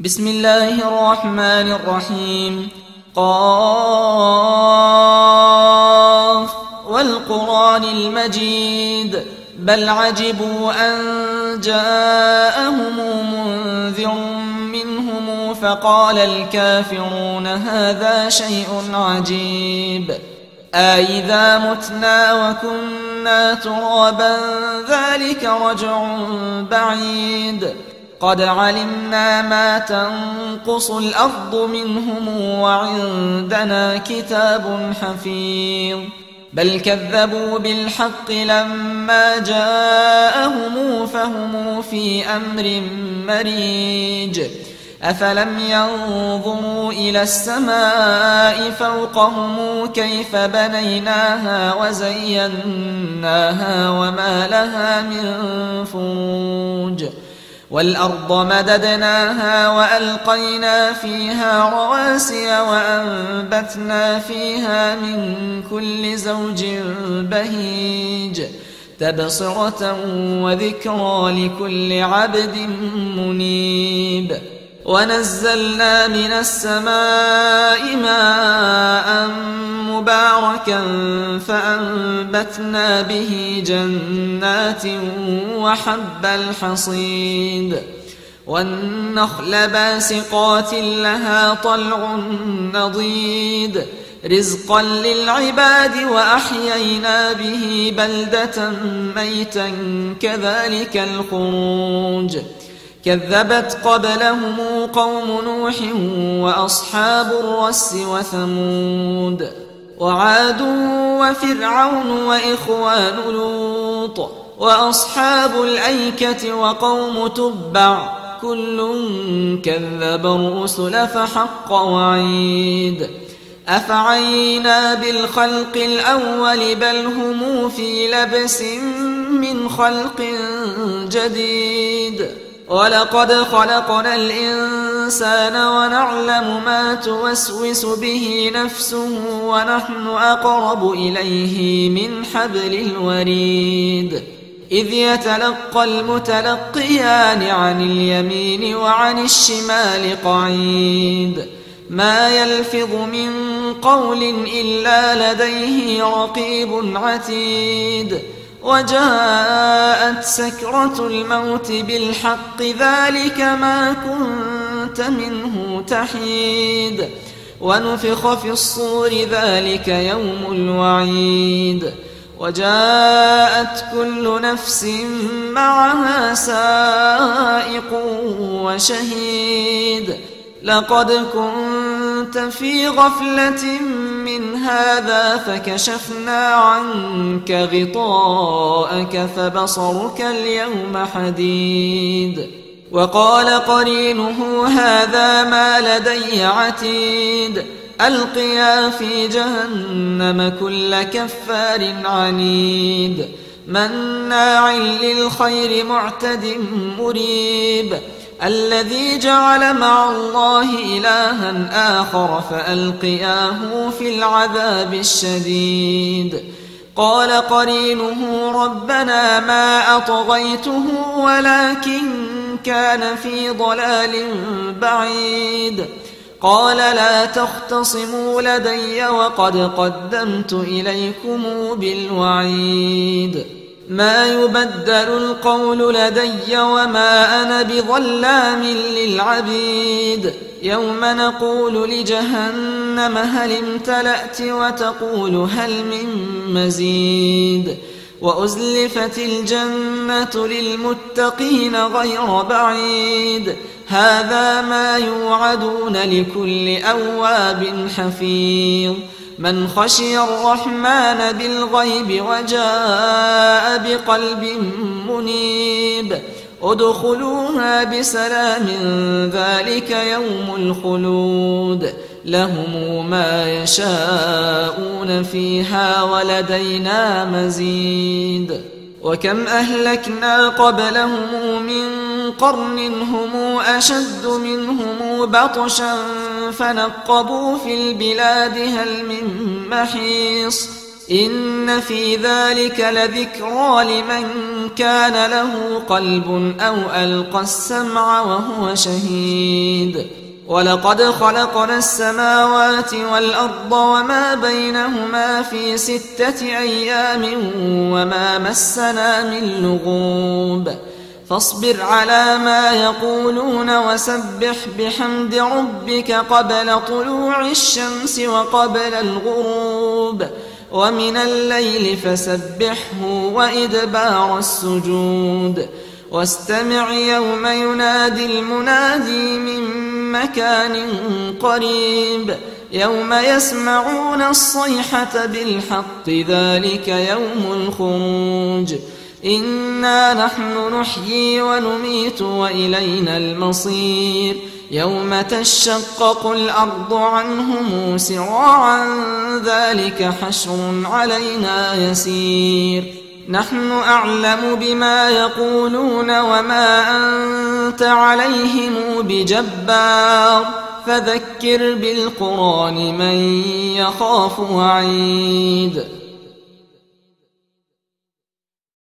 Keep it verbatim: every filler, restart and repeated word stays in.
بسم الله الرحمن الرحيم. قاف والقرآن المجيد بل عجبوا أن جاءهم منذر منهم فقال الكافرون هذا شيء عجيب أإذا متنا وكنا ترابا ذلك رجع بعيد قد علمنا ما تنقص الأرض منهم وعندنا كتاب حفيظ بل كذبوا بالحق لما جاءهم فهم في أمر مريج أفلم ينظروا إلى السماء فوقهم كيف بنيناها وزيناها وما لها من فروج والأرض مددناها وألقينا فيها رواسي وأنبتنا فيها من كل زوج بهيج تبصرة وذكرى لكل عبد منيب ونزلنا من السماء ماء مباركا فأنبتنا به جنات وحب الحصيد والنخل باسقات لها طلع نضيد رزقا للعباد وأحيينا به بلدة ميتا كذلك الخروج كذبت قبلهم قوم نوح وأصحاب الرس وثمود وعاد وفرعون وإخوان لوط وأصحاب الأيكة وقوم تبع كل كذب الرسل فحق وعيد أفعينا بالخلق الأول بل هم في لبس من خلق جديد ولقد خلقنا الإنسان ونعلم ما توسوس به نفسه ونحن أقرب إليه من حبل الوريد إذ يتلقى المتلقيان عن اليمين وعن الشمال قعيد ما يلفظ من قول إلا لديه رقيب عتيد وجاءت سكرة الموت بالحق ذلك ما كنت منه تحيد ونفخ في الصور ذلك يوم الوعيد وجاءت كل نفس معها سائق وشهيد لقد كنت في غفلة من هذا فكشفنا عنك غطاءك فبصرك اليوم حديد وقال قرينه هذا ما لدي عتيد ألقيا في جهنم كل كفار عنيد مناع للخير معتد مريب الذي جعل مع الله إلها آخر فألقياه في العذاب الشديد قال قرينه ربنا ما أطغيته ولكن كان في ضلال بعيد قال لا تختصموا لدي وقد قدمت إليكم بالوعيد ما يبدل القول لدي وما أنا بظلام للعبيد يوم نقول لجهنم هل امتلأت وتقول هل من مزيد وأزلفت الجنة للمتقين غير بعيد هذا ما يوعدون لكل أواب حفيظ من خشي الرحمن بالغيب وجاء بقلب منيب ادخلوها بسلام ذلك يوم الخلود لهم ما يشاءون فيها ولدينا مزيد وكم أهلكنا قبلهم من قرن هم أشد منهم بطشا فنقبوا في البلاد هل من محيص إن في ذلك لذكرى لمن كان له قلب أو ألقى السمع وهو شهيد ولقد خلقنا السماوات والأرض وما بينهما في ستة أيام وما مسنا من لغوب فاصبر على ما يقولون وسبح بحمد ربك قبل طلوع الشمس وقبل الغروب ومن الليل فسبحه وإدبار السجود واستمع يوم ينادي المنادي من مكان قريب يوم يسمعون الصيحة بالحق ذلك يوم الخروج إنا نحن نحيي ونميت وإلينا المصير يوم تشقق الأرض عنهم سراعا ذلك حشر علينا يسير نحن أعلم بما يقولون وما أنت عليهم بجبار فذكر بالقرآن من يخاف وعيد